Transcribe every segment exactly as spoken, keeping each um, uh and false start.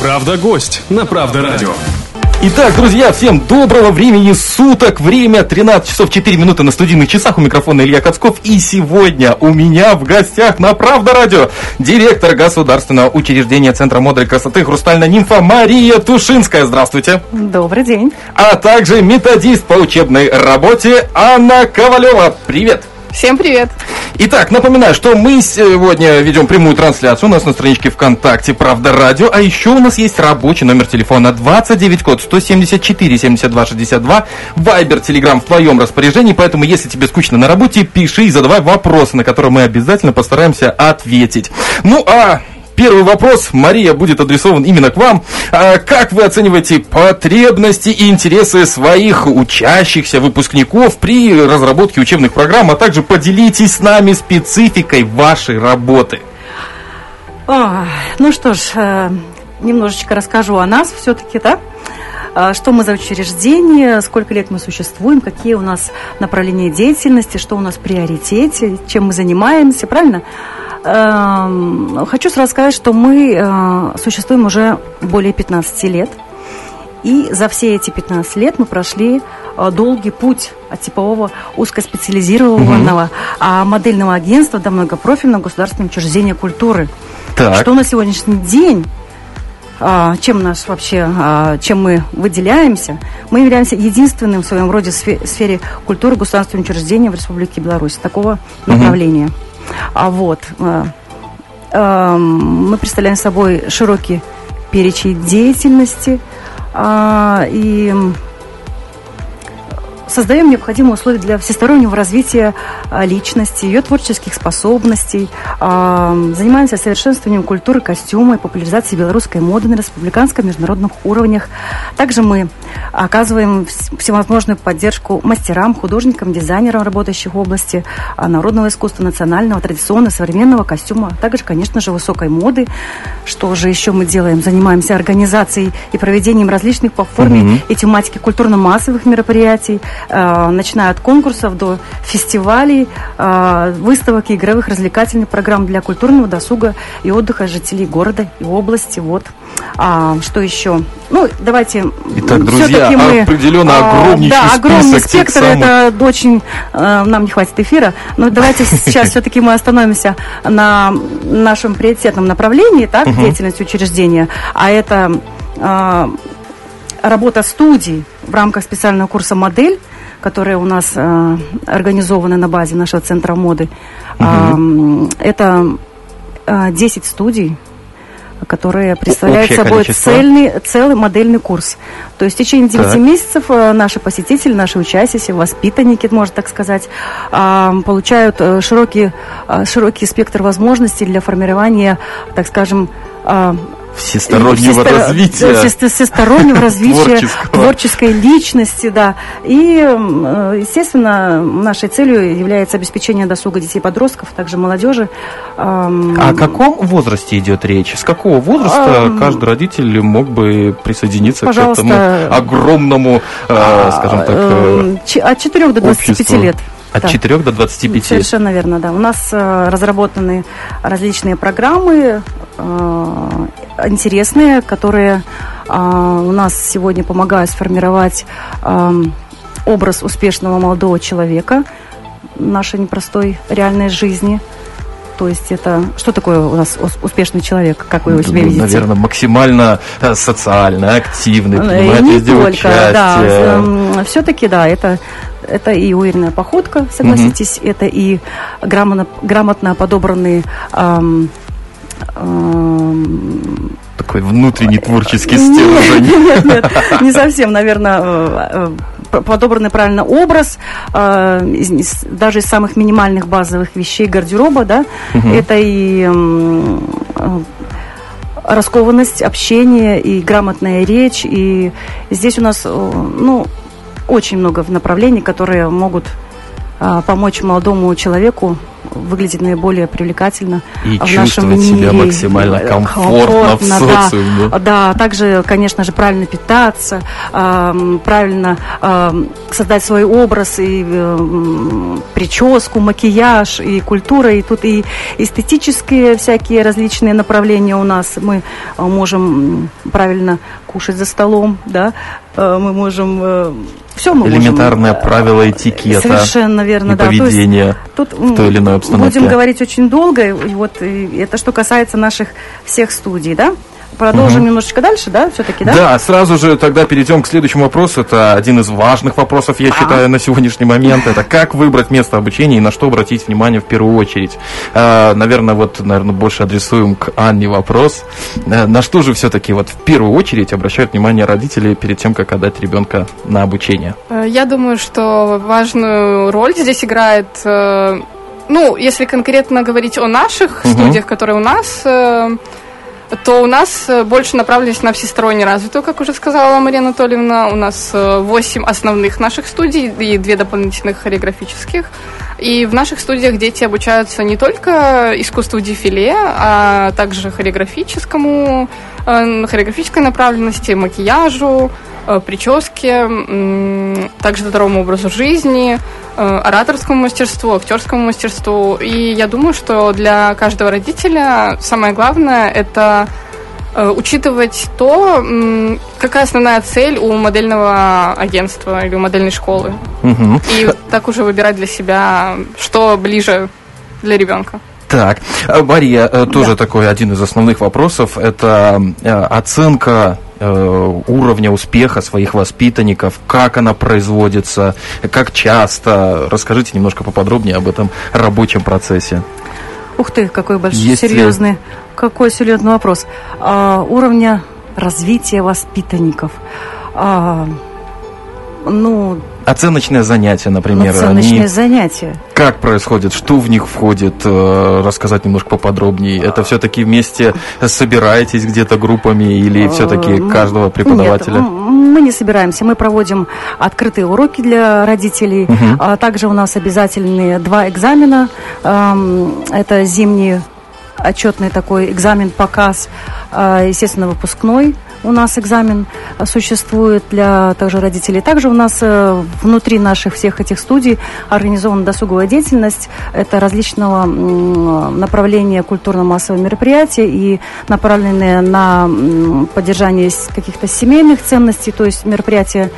Правда-гость на Правда-радио. Итак, друзья, всем доброго времени суток. Время тринадцать часов четыре минуты на студийных часах. У микрофона Илья Коцков. И сегодня у меня в гостях на Правда-радио директор государственного учреждения Центра моды и красоты «Хрустальная нимфа» Мария Тушинская. Здравствуйте. Добрый день. А также методист по учебной работе Анна Ковалева. Привет. Всем привет. Итак, напоминаю, что мы сегодня ведем прямую трансляцию у нас на страничке ВКонтакте «Правда радио», а еще у нас есть рабочий номер телефона двадцать девять код сто семьдесят четыре семьдесят два шестьдесят два, Вайбер, Телеграм в твоем распоряжении, поэтому если тебе скучно на работе, пиши и задавай вопросы, на которые мы обязательно постараемся ответить. Ну а... Первый вопрос, Мария, будет адресован именно к вам. А как вы оцениваете потребности и интересы своих учащихся, выпускников при разработке учебных программ, а также поделитесь с нами спецификой вашей работы? О, ну что ж, немножечко расскажу о нас все-таки, да? Что мы за учреждение, сколько лет мы существуем, какие у нас направления деятельности, что у нас в приоритете, чем мы занимаемся, правильно? Хочу сразу сказать, что мы существуем уже более пятнадцати лет. И за все эти пятнадцать лет мы прошли долгий путь от типового узкоспециализированного mm-hmm. модельного агентства до многопрофильного государственного учреждения культуры. Так. Что на сегодняшний день, чем наш вообще, чем мы выделяемся, мы являемся единственным в своем роде в сфере культуры государственным учреждением в Республике Беларусь такого mm-hmm. направления. А вот э, э, мы представляем собой широкий перечень деятельности э, и создаем необходимые условия для всестороннего развития э, личности, ее творческих способностей, э, занимаемся совершенствованием культуры костюма и популяризацией белорусской моды на республиканском и международных уровнях. Также мы оказываем всевозможную поддержку мастерам, художникам, дизайнерам, работающих в области народного искусства, национального, традиционного, современного костюма, а также, конечно же, высокой моды. Что же еще мы делаем? Занимаемся организацией и проведением различных по форме mm-hmm. и тематике культурно-массовых мероприятий, э, начиная от конкурсов до фестивалей, э, выставок и игровых развлекательных программ для культурного досуга и отдыха жителей города и области. Вот. А, что еще? Ну, давайте... Итак, друзья, мы, определенно огромнейший а, да, список. огромный спектр, самых... это очень... Э, нам не хватит эфира, но давайте сейчас все-таки мы остановимся на нашем приоритетном направлении, так, деятельности учреждения, а это э, работа студий в рамках специального курса «Модель», которая у нас э, организована на базе нашего Центра моды. Э, это э, десять студий, которые представляют собой цельный, целый модельный курс. То есть в течение девяти так. месяцев наши посетители, наши участники, воспитанники, можно так сказать, получают широкий, широкий спектр возможностей для формирования, так скажем, всестороннего всестор... развития, всестороннего развития творческой личности, да. И, естественно, нашей целью является обеспечение досуга детей и подростков, также молодежи. А о каком возрасте идет речь? С какого возраста а, каждый родитель мог бы присоединиться пожалуйста, к этому огромному, а, скажем так, от четырёх до двадцати пяти лет? От да. четырёх до двадцати пяти. Совершенно верно, да. У нас э, разработаны различные программы э, интересные, которые э, у нас сегодня помогают сформировать э, образ успешного молодого человека в нашей непростой реальной жизни. То есть это... Что такое у нас успешный человек? Как вы его себе ну, видите? Наверное, максимально социально активный, принимает не везде только, участие. Да. Все-таки, да, это, это и уверенная походка, согласитесь, mm-hmm. это и грамотно, грамотно подобранные... Эм, эм, Такой внутренний творческий стержень. Нет, нет, нет, не совсем, наверное... подобранный правильно образ, э, из, даже из самых минимальных базовых вещей гардероба, да, угу. это и э, раскованность, общение, и грамотная речь, и здесь у нас, ну, очень много направлений, которые могут э, помочь молодому человеку выглядеть наиболее привлекательно и в нашем чувствовать мире. себя максимально комфортно, комфортно в социуме. Да, да, также, конечно же, правильно питаться, э, правильно э, создать свой образ, и э, прическу, макияж, и культура, и тут и эстетические всякие различные направления у нас. Мы э, можем правильно кушать за столом, да, э, мы можем... Э, все мы элементарное можем, правило этикета. Совершенно верно, и да. поведения то есть, тут, в той или иной обстановке. Будем говорить очень долго, и вот и это что касается наших всех студий, да? Продолжим угу. немножечко дальше, да, все-таки, да? Да, сразу же тогда перейдем к следующему вопросу. Это один из важных вопросов, я а. считаю, на сегодняшний момент. Это как выбрать место обучения и на что обратить внимание в первую очередь. А, наверное, вот, наверное, больше адресуем к Анне вопрос. А, на что же все-таки вот в первую очередь обращают внимание родители перед тем, как отдать ребенка на обучение? Я думаю, что важную роль здесь играет... Ну, если конкретно говорить о наших угу. студиях, которые у нас... то у нас больше направленность на всесторонне развитую, как уже сказала Мария Анатольевна. У нас восемь основных наших студий и две дополнительных хореографических. И в наших студиях дети обучаются не только искусству дефиле, а также хореографическому, хореографической направленности, макияжу, прическе, также здоровому образу жизни, ораторскому мастерству, актерскому мастерству. И я думаю, что для каждого родителя самое главное – это учитывать то, какая основная цель у модельного агентства или у модельной школы. Угу. И так уже выбирать для себя, что ближе для ребенка. Так, Мария, тоже да. такой один из основных вопросов – это оценка уровня успеха своих воспитанников, как она производится, как часто. Расскажите немножко поподробнее об этом рабочем процессе. Ух ты, какой большой, Есть серьезный, ли... какой серьезный вопрос. А, уровня развития воспитанников. А, ну... Оценочные занятия, например. Оценочные они... занятия. Как происходит, что в них входит, рассказать немножко поподробнее. Это все-таки вместе собираетесь где-то группами или все-таки каждого преподавателя? Нет, мы не собираемся. Мы проводим открытые уроки для родителей. Угу. Также у нас обязательные два экзамена. Это зимний отчетный такой экзамен-показ, естественно, выпускной. У нас экзамен существует для также родителей. Также у нас внутри наших всех этих студий организована досуговая деятельность. Это различного направления культурно-массовые мероприятия и направленные на поддержание каких-то семейных ценностей, то есть мероприятия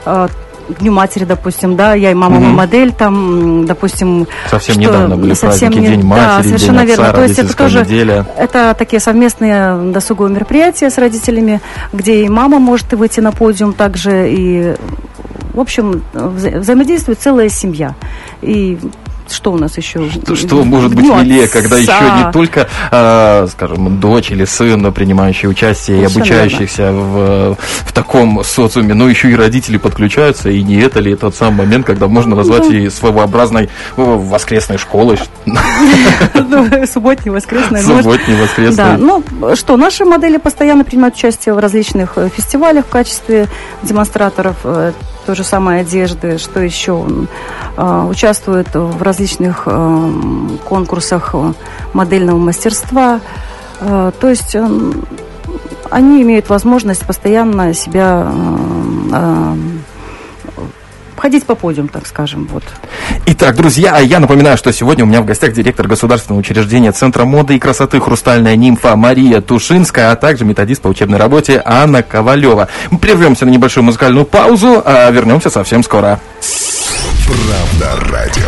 к Дню матери, допустим, да, я и мама, угу. модель, там, допустим... Совсем что, недавно были совсем праздники, не... День матери, да, совершенно День отца, верно. То есть это тоже, неделя. Это такие совместные досуговые мероприятия с родителями, где и мама может выйти на подиум, также и, в общем, вза- взаимодействует целая семья. И... Что у нас еще? Что, что может быть милее, когда еще не только, э, скажем, дочь или сын, принимающие участие и обучающихся в, в таком социуме, но еще и родители подключаются, и не это ли тот самый момент, когда можно назвать и своеобразной воскресной школой? Субботней, воскресной. Субботней, воскресной. Да, ну что, наши модели постоянно принимают участие в различных фестивалях в качестве демонстраторов той же самой одежды, что еще участвуют в различных конкурсах модельного мастерства. То есть они имеют возможность постоянно себя ходить по подиуму, так скажем. Вот. Итак, друзья, я напоминаю, что сегодня у меня в гостях директор государственного учреждения Центра моды и красоты «Хрустальная нимфа» Мария Тушинская, а также методист по учебной работе Анна Ковалева. Мы прервемся на небольшую музыкальную паузу, а вернемся совсем скоро. Правда радио.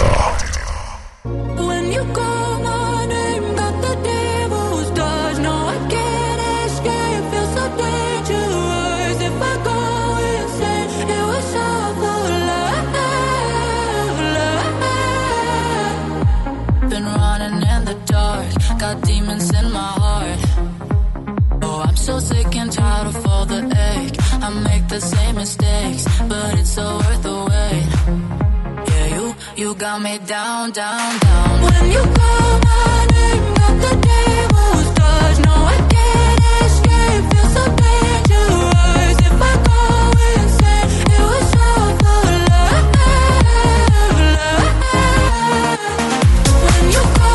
Got demons in my heart. Oh, I'm so sick and tired of all the ache. I make the same mistakes, but it's so worth the wait. Yeah, you, you got me down, down, down. When you call my name, got the devil's touch. No, I can't escape, feel so dangerous. If I go insane, it was all for love, love. When you call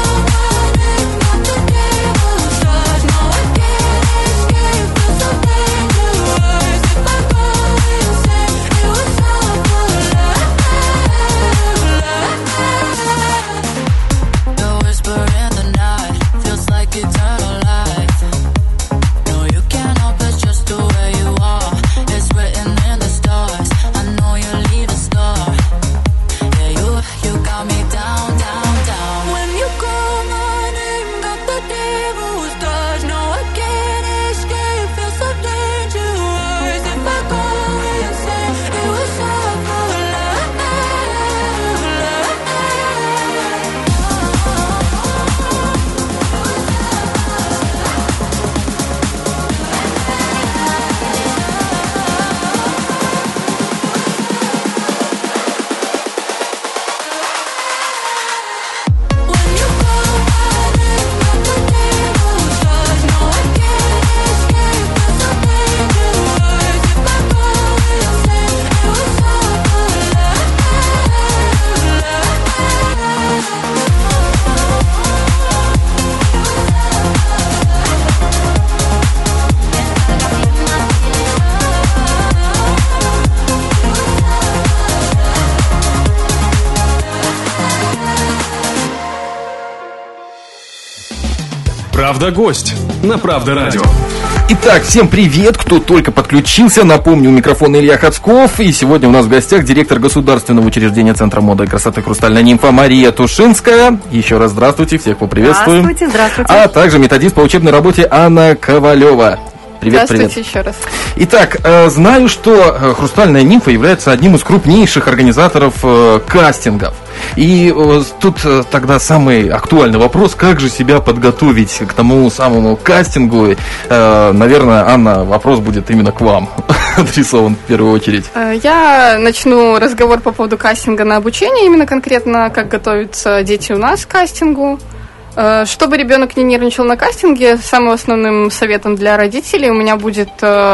Правда гость на Правда радио. Итак, всем привет, кто только подключился. Напомню, у микрофона Илья Хацков. И сегодня у нас в гостях директор государственного учреждения Центра моды и красоты «Хрустальная нимфа» Мария Тушинская. Еще раз здравствуйте, всех поприветствуем. Здравствуйте, здравствуйте. А также методист по учебной работе Анна Ковалева. Привет, Здравствуйте привет. еще раз. Итак, э, знаю, что э, «Хрустальная нимфа» является одним из крупнейших организаторов э, кастингов. И э, тут э, тогда самый актуальный вопрос, как же себя подготовить к тому самому кастингу. Э, наверное, Анна, вопрос будет именно к вам адресован в первую очередь. Я начну разговор по поводу кастинга на обучение, именно конкретно, как готовятся дети у нас к кастингу. Чтобы ребенок не нервничал на кастинге, самым основным советом для родителей у меня будет,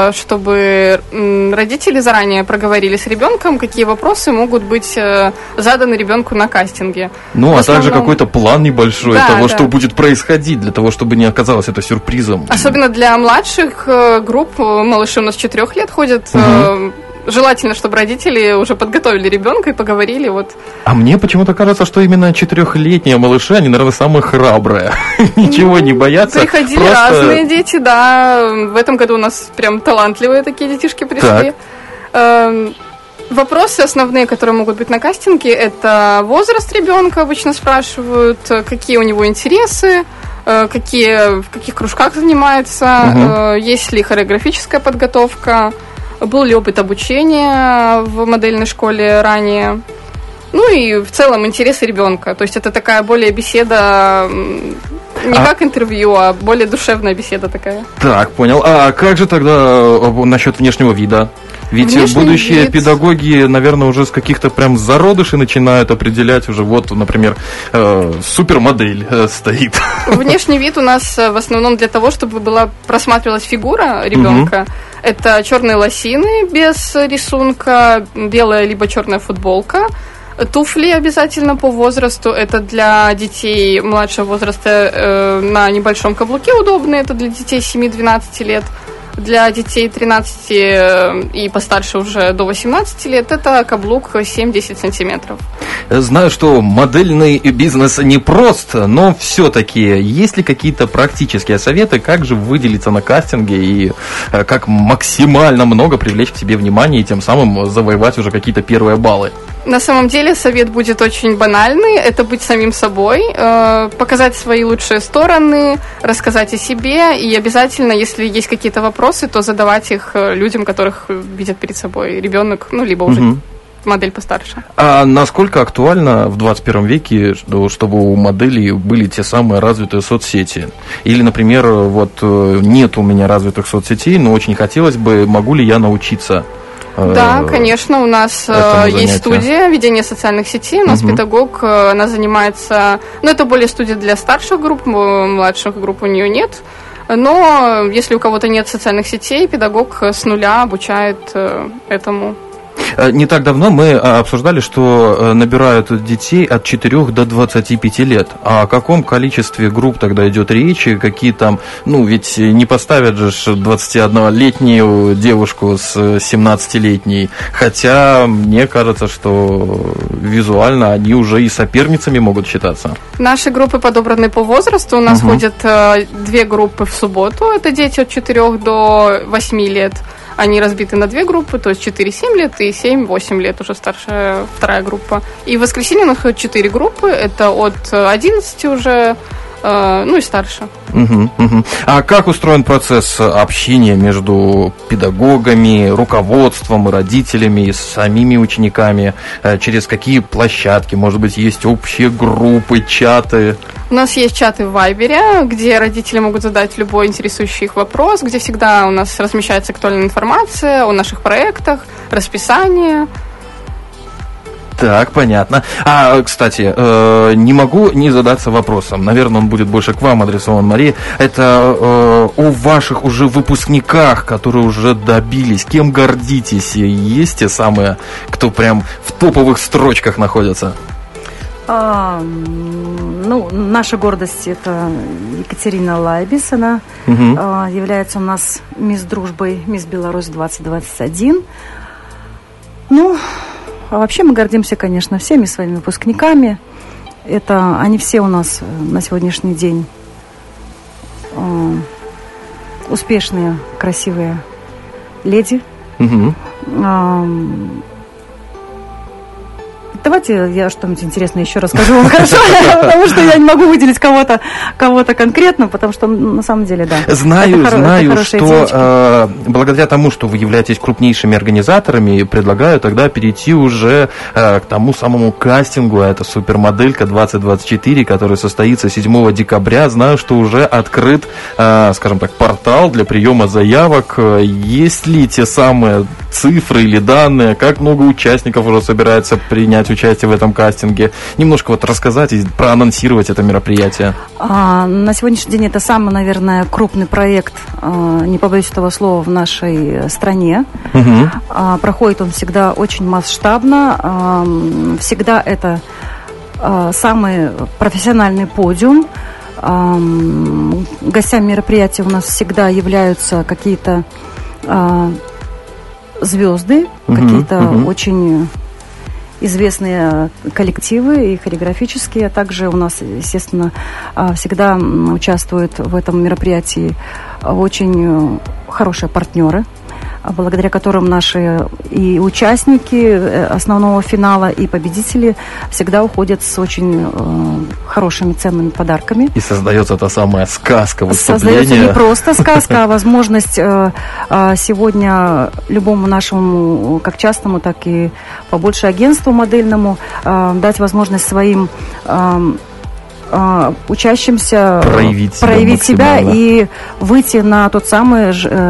чтобы родители заранее проговорили с ребенком, какие вопросы могут быть заданы ребенку на кастинге. Ну, а основном... также какой-то план небольшой да, того, да. что будет происходить, для того, чтобы не оказалось это сюрпризом. Особенно для младших групп, малыши у нас четырех лет ходят. Угу. Желательно, чтобы родители уже подготовили ребенка и поговорили. Вот. А мне почему-то кажется, что именно четырехлетние малыши, они, наверное, самые храбрые. Ничего не боятся. Приходили просто... разные дети, да. В этом году у нас прям талантливые такие детишки пришли. Э, вопросы основные, которые могут быть на кастинге, это возраст ребенка, обычно спрашивают, какие у него интересы, какие, в каких кружках занимается, угу. есть ли хореографическая подготовка, был ли опыт обучения в модельной школе ранее. Ну и в целом интересы ребенка. То есть это такая более беседа, не а... как интервью, а более душевная беседа такая. Так, понял. А как же тогда насчет внешнего вида? Ведь Внешний будущие вид... педагоги, наверное, уже с каких-то прям зародышей начинают определять уже, вот, например, э, супермодель э, стоит. Внешний вид у нас в основном для того, чтобы была просматривалась фигура ребенка. Угу. Это черные лосины без рисунка, белая либо черная футболка. Туфли обязательно по возрасту. Это для детей младшего возраста э, на небольшом каблуке удобные. Это для детей семь-двенадцать лет. Для детей тринадцати и постарше уже до восемнадцати лет это каблук семь-десять сантиметров. Знаю, что модельный бизнес непрост, но все-таки есть ли какие-то практические советы, как же выделиться на кастинге и как максимально много привлечь к себе внимание и тем самым завоевать уже какие-то первые баллы? На самом деле совет будет очень банальный. Это быть самим собой, э, показать свои лучшие стороны, рассказать о себе. И обязательно, если есть какие-то вопросы, то задавать их людям, которых видят перед собой ребенок, ну, либо уже угу. модель постарше. А насколько актуально в двадцать первом веке, чтобы у моделей были те самые развитые соцсети? Или, например, вот нет у меня развитых соцсетей, но очень хотелось бы, могу ли я научиться? Да, конечно, у нас есть студия ведения социальных сетей, у нас угу. педагог, она занимается, ну, это более студия для старших групп, младших групп у нее нет, но если у кого-то нет социальных сетей, педагог с нуля обучает этому. Не так давно мы обсуждали, что набирают детей от четырёх до двадцати пяти лет. А о каком количестве групп тогда идет речь? Какие там, ну, ведь не поставят же двадцатиоднолетнюю девушку с семнадцатилетней. Хотя мне кажется, что визуально они уже и соперницами могут считаться. Наши группы подобраны по возрасту. У нас угу. ходят две группы в субботу. Это дети от четырёх до восьми лет. Они разбиты на две группы, то есть четыре-семь лет и семь-восемь лет, уже старшая вторая группа. И в воскресенье у нас ходят четыре группы, это от одиннадцати уже, э, ну и старше. Угу, угу. А как устроен процесс общения между педагогами, руководством, родителями и самими учениками? Через какие площадки? Может быть, есть общие группы, чаты? У нас есть чаты в Вайбере, где родители могут задать любой интересующий их вопрос, где всегда у нас размещается актуальная информация о наших проектах, расписание. Так, понятно. А, кстати, э, не могу не задаться вопросом. Наверное, он будет больше к вам адресован, Мария. Это э, о ваших уже выпускниках, которые уже добились. Кем гордитесь? Есть те самые, кто прям в топовых строчках находятся? А, ну, наша гордость — это Екатерина Лайбис. Она угу. а, является у нас мисс Дружбой, мисс Беларусь двадцать двадцать один. Ну, а вообще мы гордимся, конечно, всеми своими выпускниками. Это они все у нас на сегодняшний день э, успешные, красивые леди. Угу. Э, Давайте я что-нибудь интересное еще расскажу вам, хорошо? Потому что я не могу выделить кого-то, кого-то конкретно, потому что на самом деле, да. Знаю, это знаю, хоро- что э, благодаря тому, что вы являетесь крупнейшими организаторами, предлагаю тогда перейти уже э, к тому самому кастингу. Это супермоделька двадцать двадцать четыре, который состоится седьмого декабря. Знаю, что уже открыт, э, скажем так, портал для приема заявок. Есть ли те самые цифры или данные, как много участников уже собирается принять участие в этом кастинге? Немножко вот рассказать и проанонсировать это мероприятие. А, на сегодняшний день это самый, наверное, крупный проект, а, не побоюсь этого слова, в нашей стране. Угу. А, проходит он всегда очень масштабно. А, всегда это а, самый профессиональный подиум. А, гостями мероприятия у нас всегда являются какие-то а, звезды, угу, какие-то угу. очень известные коллективы и хореографические. А также у нас, естественно, всегда участвуют в этом мероприятии очень хорошие партнеры, благодаря которым наши и участники основного финала, и победители всегда уходят с очень э, хорошими ценными подарками. И создается та самая сказка выступления. Создается не просто сказка, а возможность э, э, сегодня любому нашему, как частному, так и побольше агентству модельному, э, дать возможность своим э, э, учащимся проявить себя, проявить себя и выйти на тот самый э,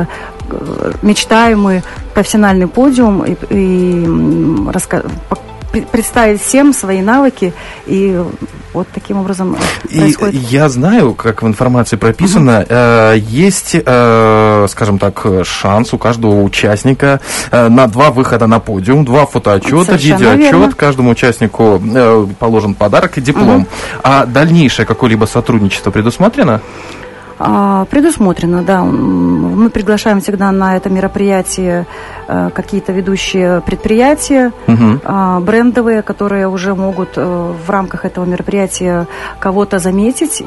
мечтаемый профессиональный подиум и, и раска- представить всем свои навыки, и вот таким образом происходит. И я знаю, как в информации прописано, угу. э, есть, э, скажем так, шанс у каждого участника э, на два выхода на подиум, два фотоотчета, видеоотчет. Каждому участнику э, положен подарок и диплом. Угу. А дальнейшее какое-либо сотрудничество предусмотрено? Предусмотрено, да. Мы приглашаем всегда на это мероприятие какие-то ведущие предприятия, угу. брендовые, которые уже могут в рамках этого мероприятия кого-то заметить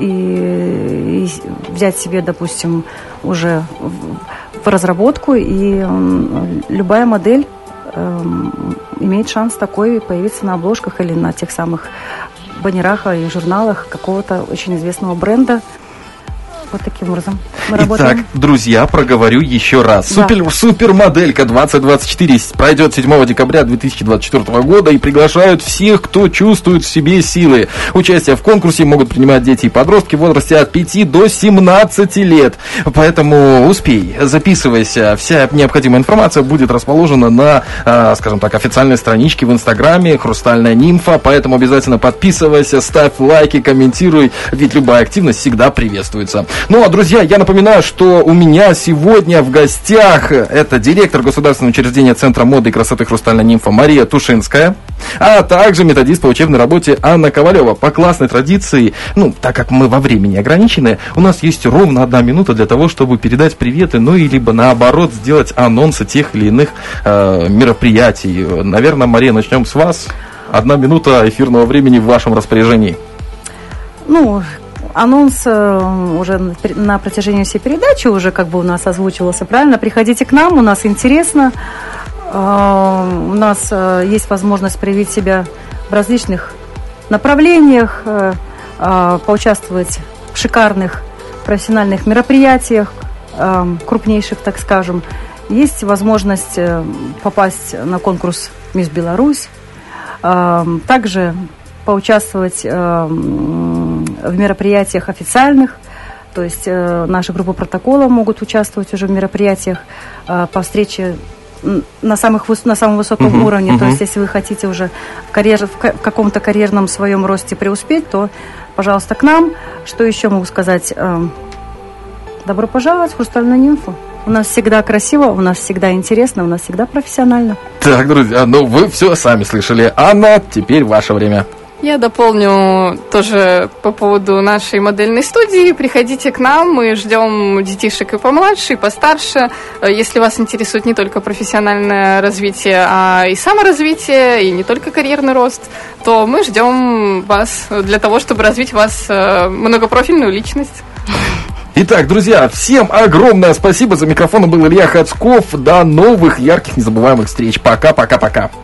и, и взять себе, допустим, уже в разработку. И любая модель имеет шанс такой появиться на обложках или на тех самых баннерах и журналах какого-то очень известного бренда. Вот таким образом мы работаем. Итак, друзья, проговорю еще раз. Да. Супер, супермоделька двадцать двадцать четыре пройдет седьмого декабря две тысячи двадцать четвёртого года и приглашают всех, кто чувствует в себе силы. Участие в конкурсе могут принимать дети и подростки в возрасте от пяти до семнадцати лет. Поэтому успей, записывайся. Вся необходимая информация будет расположена на, скажем так, официальной страничке в Инстаграме «Хрустальная нимфа». Поэтому обязательно подписывайся, ставь лайки, комментируй, ведь любая активность всегда приветствуется. Ну, а, друзья, я напоминаю, что у меня сегодня в гостях это директор государственного учреждения Центра моды и красоты «Хрустальная нимфа» Мария Тушинская, а также методист по учебной работе Анна Ковалева. По классной традиции, ну, так как мы во времени ограничены, у нас есть ровно одна минута для того, чтобы передать приветы, ну, и либо наоборот сделать анонсы тех или иных э, мероприятий. Наверное, Мария, начнем с вас. Одна минута эфирного времени в вашем распоряжении. Ну, анонс уже на протяжении всей передачи уже как бы у нас озвучивался, правильно? Приходите к нам, у нас интересно. У нас есть возможность проявить себя в различных направлениях, поучаствовать в шикарных профессиональных мероприятиях, крупнейших, так скажем. Есть возможность попасть на конкурс «Мисс Беларусь». Также поучаствовать э, в мероприятиях официальных, то есть э, наши группы протокола могут участвовать уже в мероприятиях э, по встрече на, самых, на самом высоком uh-huh, уровне. Uh-huh. То есть если вы хотите уже в, карьер, в, в каком-то карьерном своем росте преуспеть, то, пожалуйста, к нам. Что еще могу сказать? Э, добро пожаловать в «Хрустальную нимфу». У нас всегда красиво, у нас всегда интересно, у нас всегда профессионально. Так, друзья, ну вы все сами слышали. Анна, теперь ваше время. Я дополню тоже по поводу нашей модельной студии. Приходите к нам, мы ждем детишек и помладше, и постарше. Если вас интересует не только профессиональное развитие, а и саморазвитие, и не только карьерный рост, то мы ждем вас для того, чтобы развить вас многопрофильную личность. Итак, друзья, всем огромное спасибо. За микрофоном был Илья Хацков. До новых ярких, незабываемых встреч. Пока-пока-пока.